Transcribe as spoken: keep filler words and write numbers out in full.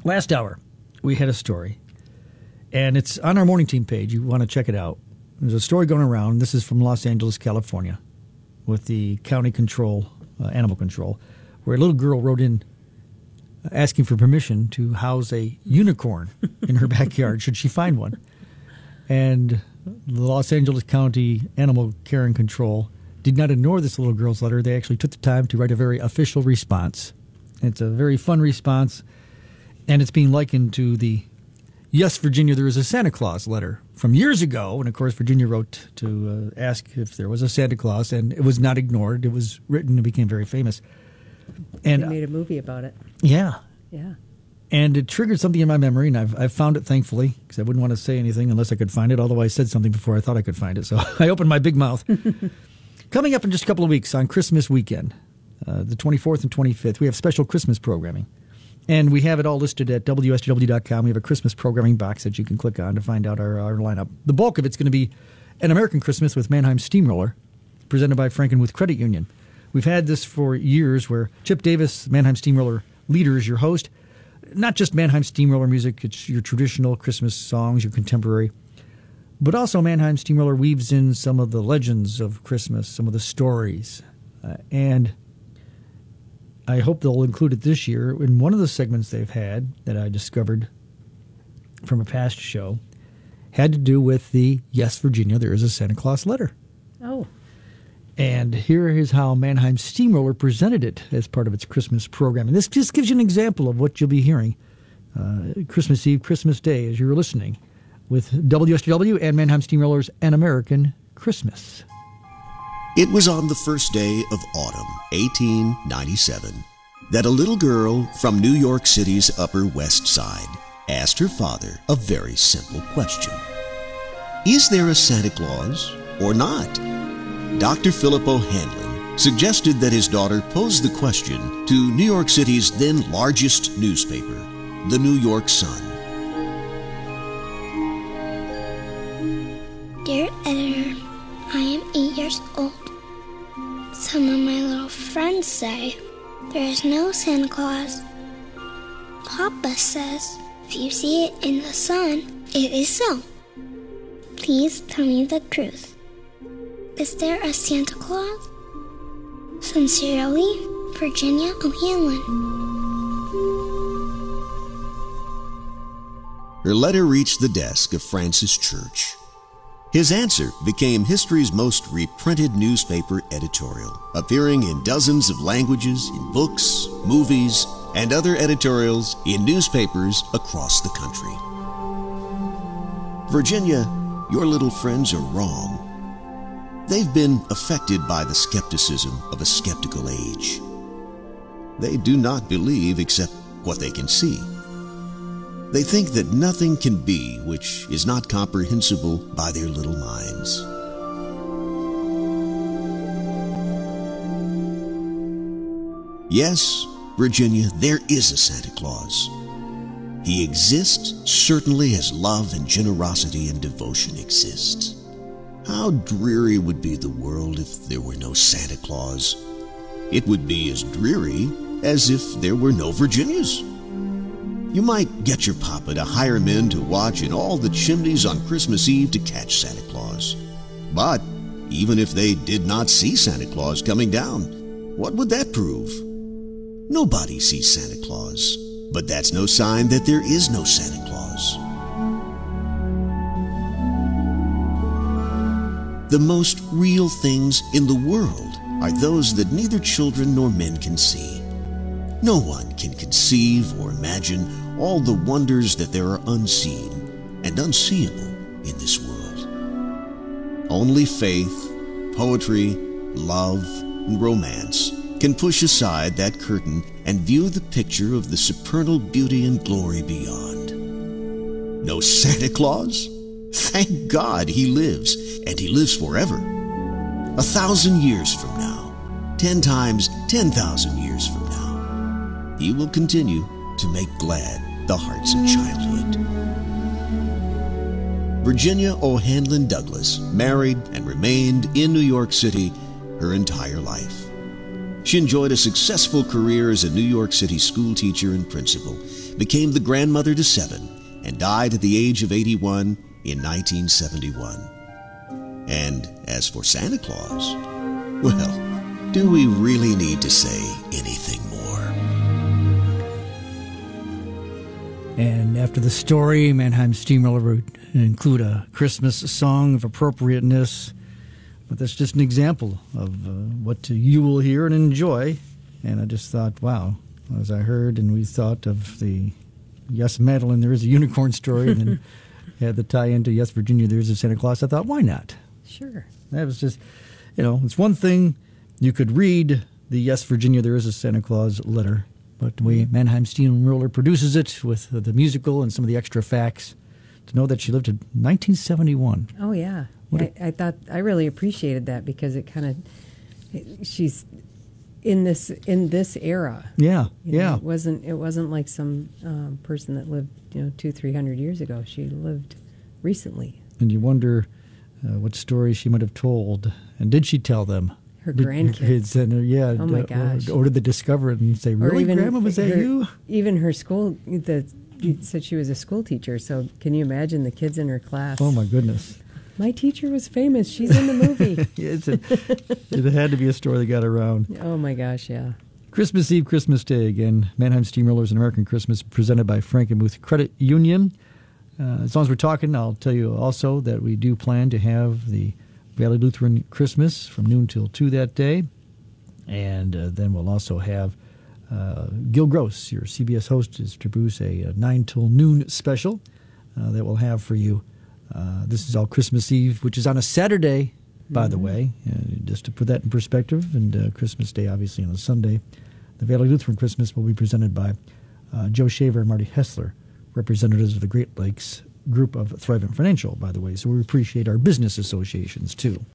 Last hour, we had a story, and it's on our morning team page. You want to check it out. There's a story going around. This is from Los Angeles, California, with the county control, uh, animal control, where a little girl wrote in asking for permission to house a unicorn in her backyard, should she find one. And the Los Angeles County Animal Care and Control did not ignore this little girl's letter. They actually took the time to write a very official response. It's a very fun response, and it's being likened to the Yes, Virginia, there is a Santa Claus letter from years ago. And, of course, Virginia wrote to uh, ask if there was a Santa Claus, and it was not ignored. It was written and became very famous. And they made a movie about it. Yeah. Yeah. And it triggered something in my memory, and I've, I've found it, thankfully, because I wouldn't want to say anything unless I could find it, although I said something before I thought I could find it. So I opened my big mouth. Coming up in just a couple of weeks on Christmas weekend, uh, the twenty-fourth and twenty-fifth, we have special Christmas programming. And we have it all listed at W S J W dot com. We have a Christmas programming box that you can click on to find out our, our lineup. The bulk of it's going to be An American Christmas with Mannheim Steamroller, presented by Frankenmuth Credit Union. We've had this for years where Chip Davis, Mannheim Steamroller leader, is your host. Not just Mannheim Steamroller music, it's your traditional Christmas songs, your contemporary. But also Mannheim Steamroller weaves in some of the legends of Christmas, some of the stories. Uh, and I hope they'll include it this year. In one of the segments they've had that I discovered from a past show had to do with the Yes, Virginia, there is a Santa Claus letter. Oh. And here is how Mannheim Steamroller presented it as part of its Christmas program. And this just gives you an example of what you'll be hearing uh, Christmas Eve, Christmas Day, as you're listening with W S J W and Mannheim Steamroller's An American Christmas. It was on the first day of autumn, eighteen ninety-seven, that a little girl from New York City's Upper West Side asked her father a very simple question. Is there a Santa Claus or not? Doctor Philip O'Hanlon suggested that his daughter pose the question to New York City's then largest newspaper, the New York Sun. Dear editor, I am eight years old. Some of my little friends say there is no Santa Claus. Papa says if you see it in the sun, it is so. Please tell me the truth. Is there a Santa Claus? Sincerely, Virginia O'Hanlon. Her letter reached the desk of Francis Church. His answer became history's most reprinted newspaper editorial, appearing in dozens of languages, in books, movies, and other editorials in newspapers across the country. Virginia, your little friends are wrong. They've been affected by the skepticism of a skeptical age. They do not believe except what they can see. They think that nothing can be which is not comprehensible by their little minds. Yes, Virginia, there is a Santa Claus. He exists certainly as love and generosity and devotion exist. How dreary would be the world if there were no Santa Claus. It would be as dreary as if there were no Virginias. You might get your papa to hire men to watch in all the chimneys on Christmas Eve to catch Santa Claus. But even if they did not see Santa Claus coming down, what would that prove? Nobody sees Santa Claus, but that's no sign that there is no Santa Claus. The most real things in the world are those that neither children nor men can see. No one can conceive or imagine all the wonders that there are unseen and unseeable in this world. Only faith, poetry, love, and romance can push aside that curtain and view the picture of the supernal beauty and glory beyond. No Santa Claus? Thank God he lives, and he lives forever. A thousand years from now, ten times ten thousand years from now, he will continue to make glad the hearts of childhood. Virginia O'Hanlon Douglas married and remained in New York City her entire life. She enjoyed a successful career as a New York City school teacher and principal, became the grandmother to seven, and died at the age of eighty-one in nineteen seventy-one. And as for Santa Claus, well, do we really need to say anything more? And after the story, Mannheim Steamroller would include a Christmas song of appropriateness. But that's just an example of uh, what you will hear and enjoy. And I just thought, wow, as I heard and we thought of the Yes, Madeline, There Is a Unicorn Story, and then had the tie-in to Yes, Virginia, There Is a Santa Claus, I thought, why not? Sure. That was just, you know, it's one thing you could read the Yes, Virginia, There Is a Santa Claus letter, but the way Mannheim Steamroller produces it with the musical and some of the extra facts, to know that she lived to nineteen seventy-one. Oh, yeah. I, I thought, I really appreciated that because it kind of, she's in this in this era. Yeah, you know, yeah. It wasn't, it wasn't like some um, person that lived, you know, two, three hundred years ago. She lived recently. And you wonder uh, what stories she might have told. And did she tell them? Her did, grandkids. And, uh, yeah. Oh, my uh, gosh. Or, or did they discover it and say, really, even Grandma, was that her, you? Even her school, the, you said she was a school teacher, so can you imagine the kids in her class? Oh, my goodness. My teacher was famous. She's in the movie. it's a, it had to be a story that got around. Oh, my gosh, yeah. Christmas Eve, Christmas Day again. Mannheim Steamrollers and American Christmas presented by Frankenmuth Credit Union. Uh, as long as we're talking, I'll tell you also that we do plan to have the Valley Lutheran Christmas from noon till two that day. And uh, then we'll also have uh, Gil Gross, your C B S host, is to produce a, a nine till noon special uh, that we'll have for you. Uh, this is all Christmas Eve, which is on a Saturday, by mm-hmm. the way, uh, just to put that in perspective. And uh, Christmas Day, obviously, on a Sunday. The Valley Lutheran Christmas will be presented by uh, Joe Shaver and Marty Hessler, representatives of the Great Lakes group of Thrivent Financial, by the way. So we appreciate our business associations, too.